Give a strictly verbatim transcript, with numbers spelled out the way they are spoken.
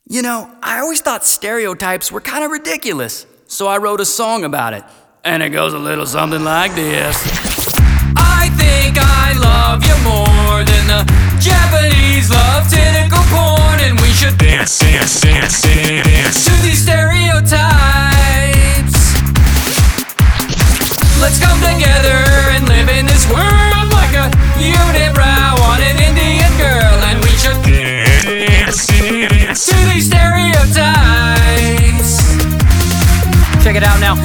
You know, I always thought stereotypes were kind of ridiculous, so I wrote a song about it. And it goes a little something like this. I think I love you more than the Japanese love tentacle porn, and we should dance, dance, dance, dance, dance to these stereotypes. Let's come together and live in this world like a unibrow